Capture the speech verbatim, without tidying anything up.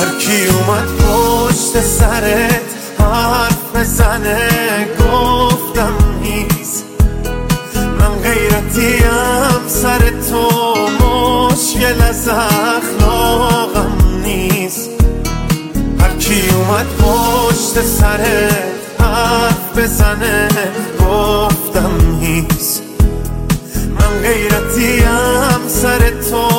هر کی اومد پشت سرت حرف بزنه گفتم نیست. من غیرتیم سر تو مشکل از اخلاقم نیست. هر کی اومد پشت سرت حرف بزنه گفتم نیست. من غیرتیم سر تو